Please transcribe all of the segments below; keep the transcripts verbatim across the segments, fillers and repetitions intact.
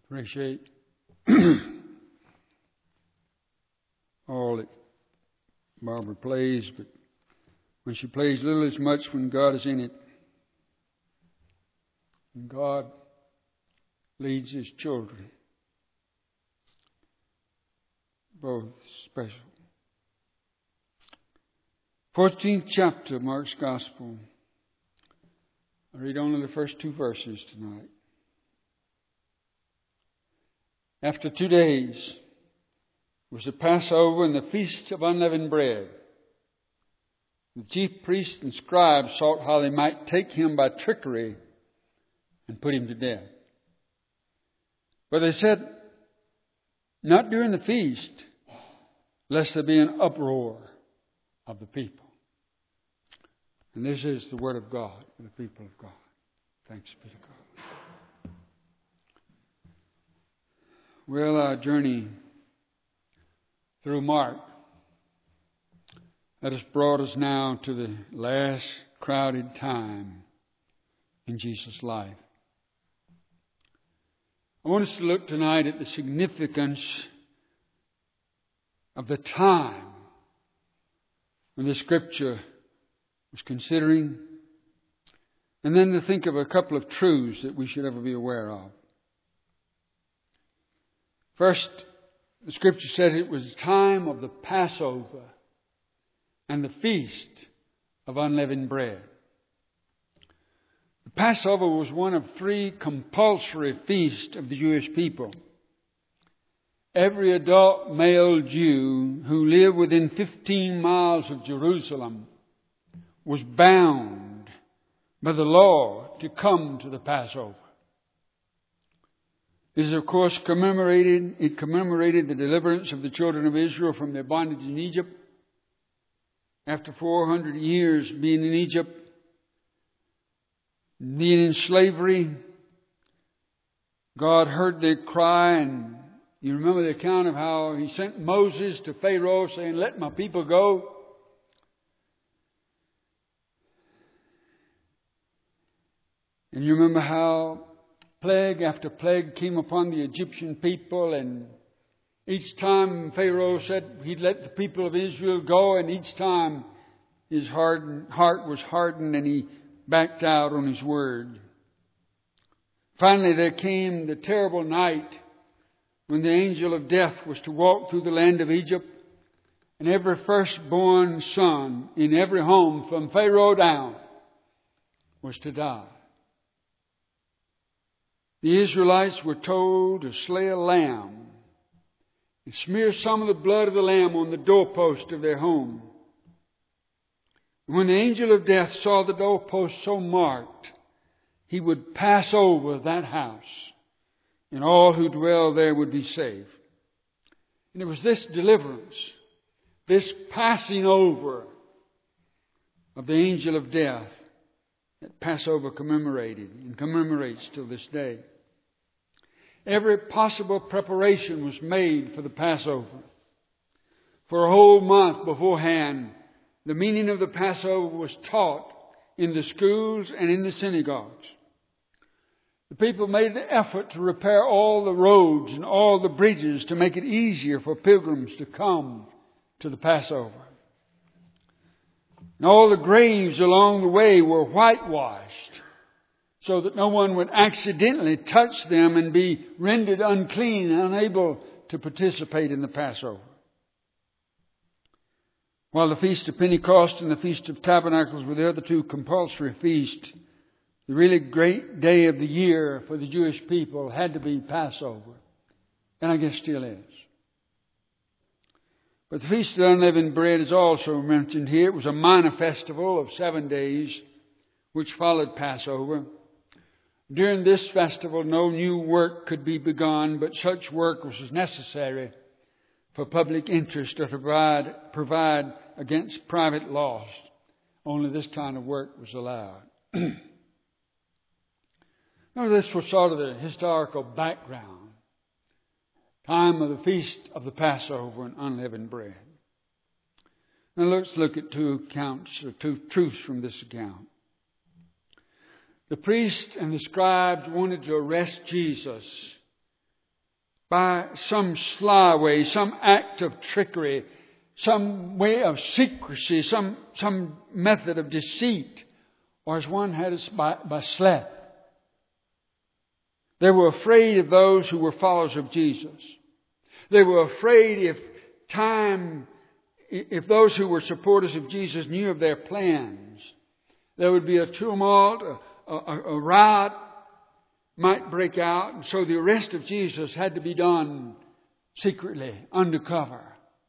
Appreciate all that Barbara plays, but when she plays little as much when God is in it. And God leads His children. Both special. fourteenth chapter of Mark's Gospel. I read only the first two verses tonight. After two days was the Passover and the Feast of Unleavened Bread. The chief priests and scribes sought how they might take Him by trickery and put Him to death. But they said, not during the feast, lest there be an uproar of the people. And this is the Word of God for the people of God. Thanks be to God. Well, our journey through Mark that has brought us now to the last crowded time in Jesus' life. I want us to look tonight at the significance of the time when the Scripture was considering, and then to think of a couple of truths that we should ever be aware of. First, the Scripture says it was the time of the Passover and the Feast of Unleavened Bread. The Passover was one of three compulsory feasts of the Jewish people. Every adult male Jew who lived within fifteen miles of Jerusalem was bound by the law to come to the Passover. It is, of course, commemorated, it commemorated the deliverance of the children of Israel from their bondage in Egypt. After four hundred years being in Egypt, being in slavery, God heard their cry, and you remember the account of how He sent Moses to Pharaoh saying, let my people go. And you remember how plague after plague came upon the Egyptian people, and each time Pharaoh said he'd let the people of Israel go, and each time his hardened, heart was hardened and he backed out on his word. Finally there came the terrible night when the angel of death was to walk through the land of Egypt, and every firstborn son in every home from Pharaoh down was to die. The Israelites were told to slay a lamb and smear some of the blood of the lamb on the doorpost of their home. When the angel of death saw the doorpost so marked, he would pass over that house, and all who dwell there would be saved. And it was this deliverance, this passing over of the angel of death, that Passover commemorated and commemorates till this day. Every possible preparation was made for the Passover. For a whole month beforehand, the meaning of the Passover was taught in the schools and in the synagogues. The people made an effort to repair all the roads and all the bridges to make it easier for pilgrims to come to the Passover. And all the graves along the way were whitewashed so that no one would accidentally touch them and be rendered unclean and unable to participate in the Passover. While the Feast of Pentecost and the Feast of Tabernacles were the other two compulsory feasts, the really great day of the year for the Jewish people had to be Passover. And I guess still is. But the Feast of Unleavened Bread is also mentioned here. It was a minor festival of seven days which followed Passover. During this festival, no new work could be begun, but such work was necessary for public interest or to provide, provide against private loss. Only this kind of work was allowed. Now, this was sort of the historical background. Time of the Feast of the Passover and Unleavened Bread. Now let's look at two accounts, or two truths from this account. The priests and the scribes wanted to arrest Jesus by some sly way, some act of trickery, some way of secrecy, some, some method of deceit, or as one had it by, by sloth. They were afraid of those who were followers of Jesus. They were afraid if time, if those who were supporters of Jesus knew of their plans, there would be a tumult, a, a, a riot might break out, and so the arrest of Jesus had to be done secretly, undercover.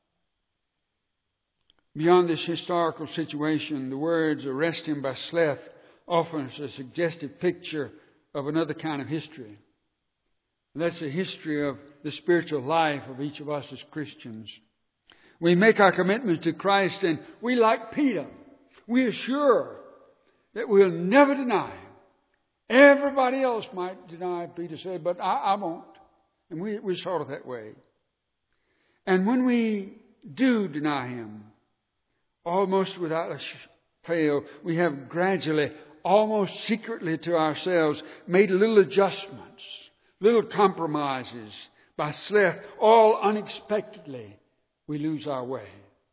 Beyond this historical situation, the words "arrest him by sloth" offers a suggestive picture of another kind of history. And that's the history of the spiritual life of each of us as Christians. We make our commitments to Christ, and we, like Peter, we are sure that we'll never deny Him. Everybody else might deny, Peter said, but I, I won't. And we, we're sort of that way. And when we do deny Him, almost without a fail, we have gradually, almost secretly to ourselves, made little adjustments, little compromises by sloth. All unexpectedly, we lose our way.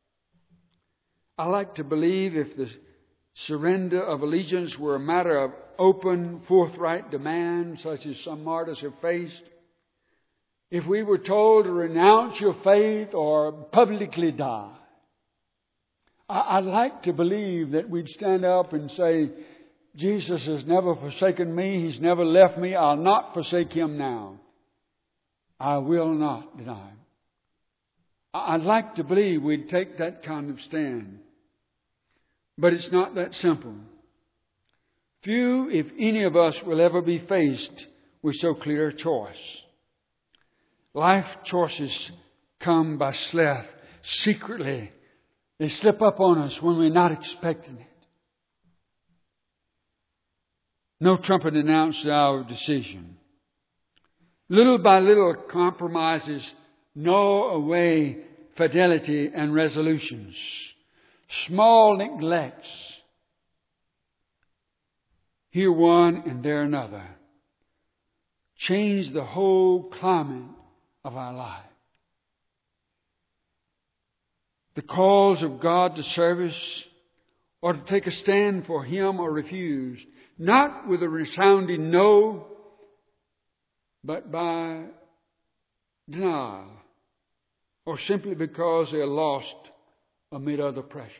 I like to believe if the surrender of allegiance were a matter of open, forthright demand, such as some martyrs have faced, if we were told to renounce your faith or publicly die, I'd like to believe that we'd stand up and say, Jesus has never forsaken me. He's never left me. I'll not forsake Him now. I will not deny Him. I'd like to believe we'd take that kind of stand. But it's not that simple. Few, if any of us, will ever be faced with so clear a choice. Life choices come by sloth, secretly. They slip up on us when we're not expecting it. No trumpet announced our decision. Little by little compromises gnaw away fidelity and resolutions. Small neglects, here one and there another, change the whole climate of our life. The calls of God to service or to take a stand for Him or refuse, not with a resounding no, but by denial, or simply because they're lost amid other pressures.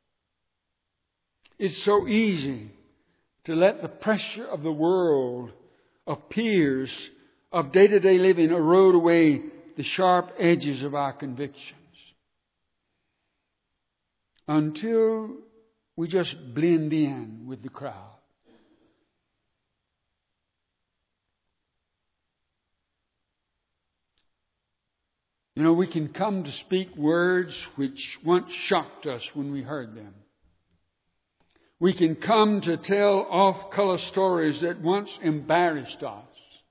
It's so easy to let the pressure of the world, of peers, of day-to-day living erode away the sharp edges of our convictions, until we just blend in with the crowd. You know, we can come to speak words which once shocked us when we heard them. We can come to tell off-color stories that once embarrassed us.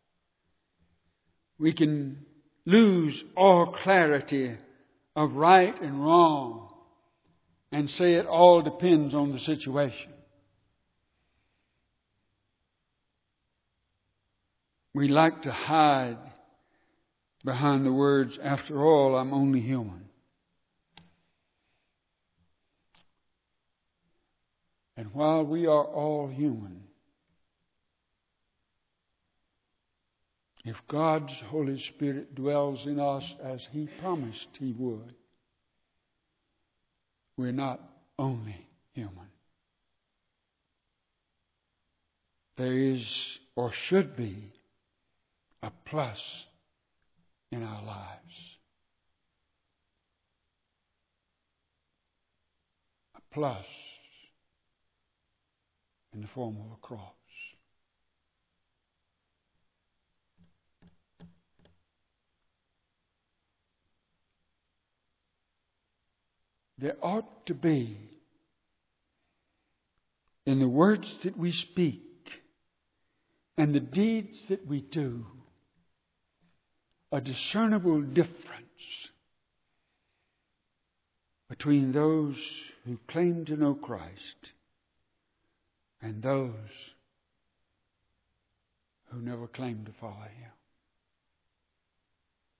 We can lose all clarity of right and wrong and say it all depends on the situation. We like to hide behind the words, after all, I'm only human. And while we are all human, if God's Holy Spirit dwells in us as He promised He would, we're not only human. There is, or should be, a plus in our lives. A plus in the form of a cross. There ought to be, in the words that we speak and the deeds that we do, a discernible difference between those who claim to know Christ and those who never claim to follow Him.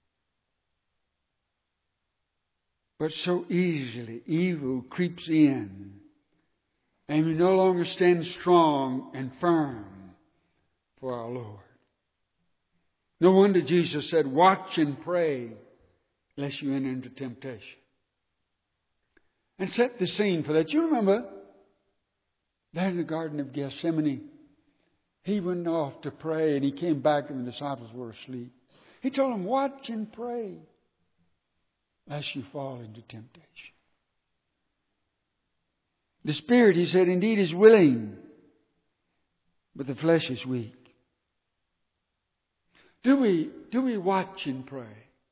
But so easily evil creeps in, and we no longer stand strong and firm for our Lord. No wonder Jesus said, watch and pray lest you enter into temptation. And set the scene for that. You remember there in the Garden of Gethsemane, he went off to pray and he came back and the disciples were asleep. He told them, watch and pray lest you fall into temptation. The spirit, he said, indeed is willing, but the flesh is weak. Do we, do we watch and pray?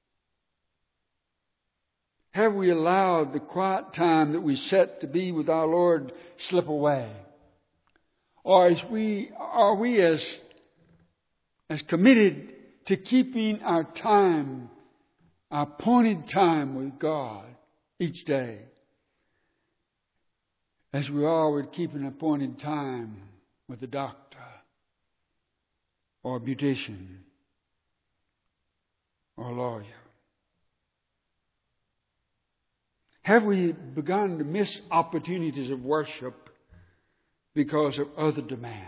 Have we allowed the quiet time that we set to be with our Lord slip away? Or is we, are we as, as committed to keeping our time, our appointed time with God each day, as we are with keeping an appointed time with a doctor or a beautician or a lawyer? Have we begun to miss opportunities of worship because of other demands?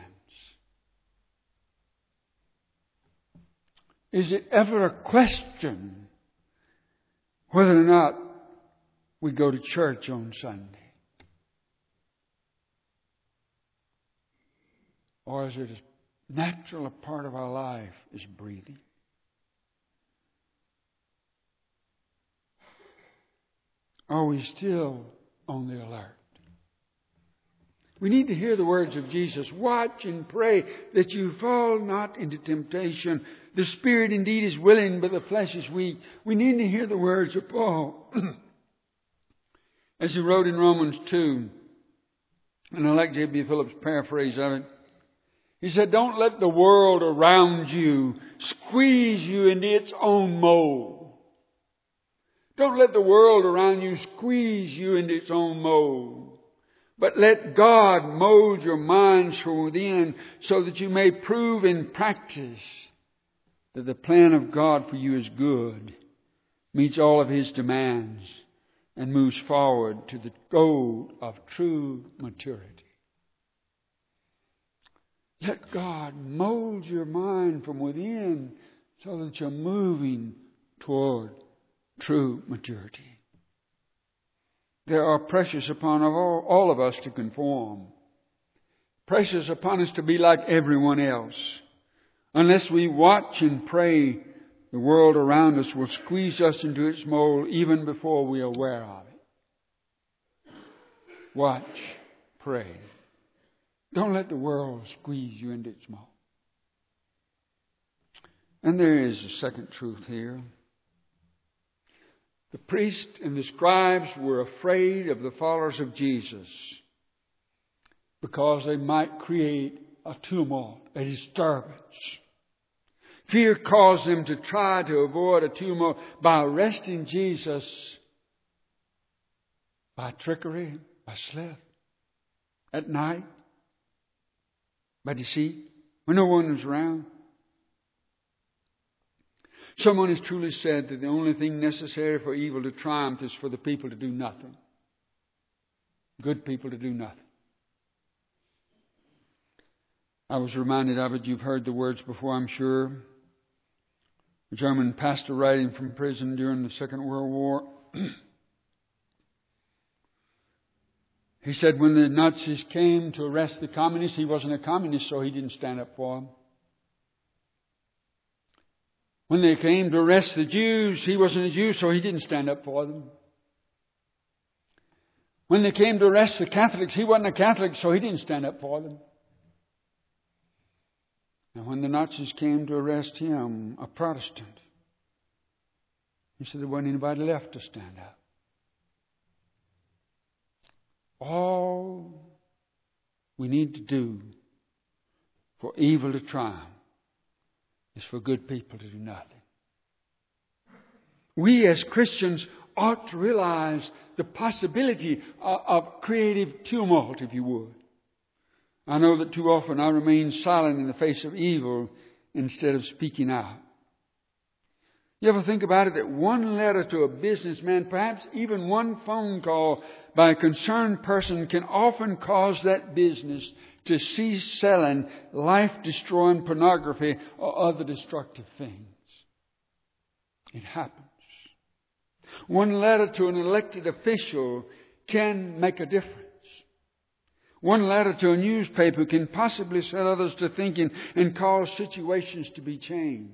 Is it ever a question whether or not we go to church on Sunday? Or is it as natural a part of our life as breathing? Are we still on the alert? We need to hear the words of Jesus. Watch and pray that you fall not into temptation. The spirit indeed is willing, but the flesh is weak. We need to hear the words of Paul. As he wrote in Romans two, and I like J B Phillips' paraphrase of it. He said, don't let the world around you squeeze you into its own mold. Don't let the world around you squeeze you into its own mold. But let God mold your minds from within so that you may prove in practice that the plan of God for you is good, meets all of His demands, and moves forward to the goal of true maturity. Let God mold your mind from within so that you're moving toward true maturity. There are pressures upon all, all of us to conform. Pressures upon us to be like everyone else. Unless we watch and pray, the world around us will squeeze us into its mold even before we are aware of it. Watch, pray. Don't let the world squeeze you into its mold. And there is a second truth here. The priests and the scribes were afraid of the followers of Jesus because they might create a tumult, a disturbance. Fear caused them to try to avoid a tumult by arresting Jesus by trickery, by slip, at night, by deceit, when no one was around. Someone has truly said that the only thing necessary for evil to triumph is for the people to do nothing. Good people to do nothing. I was reminded of it. You've heard the words before, I'm sure. A German pastor writing from prison during the Second World War. He said when the Nazis came to arrest the communists, he wasn't a communist, so he didn't stand up for them. When they came to arrest the Jews, he wasn't a Jew, so he didn't stand up for them. When they came to arrest the Catholics, he wasn't a Catholic, so he didn't stand up for them. And when the Nazis came to arrest him, a Protestant, he said there wasn't anybody left to stand up. All we need to do for evil to triumph is for good people to do nothing. We as Christians ought to realize the possibility of, of creative tumult, if you would. I know that too often I remain silent in the face of evil instead of speaking out. You ever think about it that one letter to a businessman, perhaps even one phone call by a concerned person, can often cause that business to cease selling life-destroying pornography or other destructive things? It happens. One letter to an elected official can make a difference. One letter to a newspaper can possibly set others to thinking and cause situations to be changed.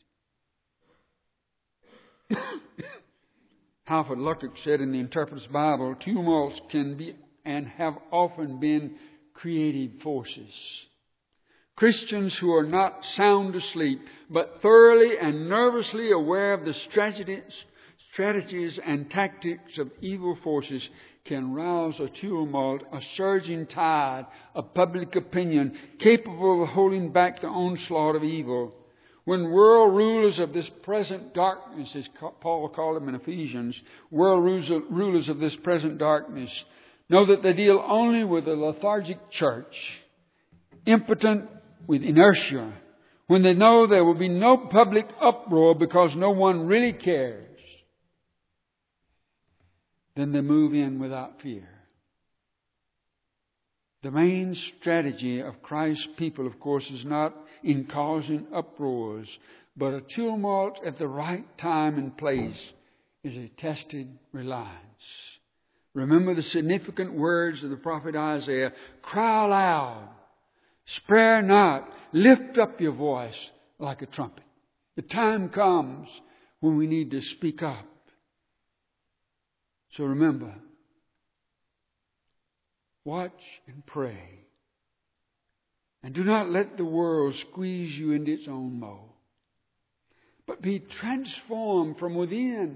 Halford Luckett said in the Interpreter's Bible, tumults can be and have often been creative forces. Christians who are not sound asleep, but thoroughly and nervously aware of the strategies, strategies and tactics of evil forces, can rouse a tumult, a surging tide of public opinion, capable of holding back the onslaught of evil. When world rulers of this present darkness, as Paul called them in Ephesians, world rulers of this present darkness, know that they deal only with a lethargic church, impotent with inertia, when they know there will be no public uproar because no one really cares, then they move in without fear. The main strategy of Christ's people, of course, is not in causing uproars, but a tumult at the right time and place is a tested reliance. Remember the significant words of the prophet Isaiah: cry aloud, spare not, lift up your voice like a trumpet. The time comes when we need to speak up. So remember, watch and pray. And do not let the world squeeze you into its own mold, but be transformed from within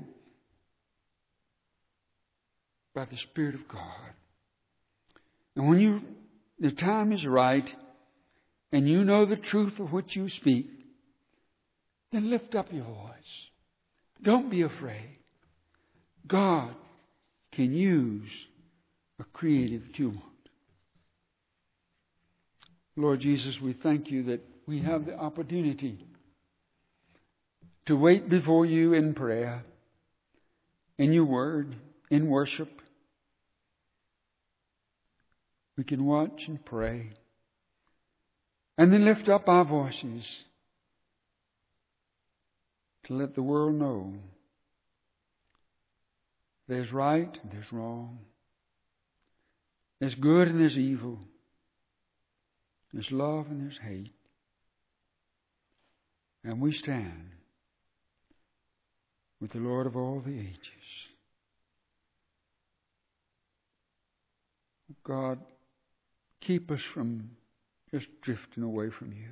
by the Spirit of God. And when you the time is right and you know the truth of what you speak, then lift up your voice. Don't be afraid. God can use a creative tumult. Lord Jesus, we thank you that we have the opportunity to wait before you in prayer, in your word, in worship. We can watch and pray and then lift up our voices to let the world know there's right and there's wrong. There's good and there's evil. There's love and there's hate. And we stand with the Lord of all the ages. God, keep us from just drifting away from you.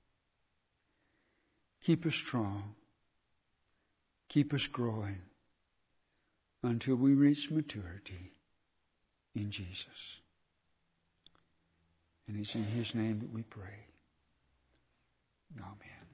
Keep us strong. Keep us growing until we reach maturity in Jesus. And it's in His name that we pray. Amen.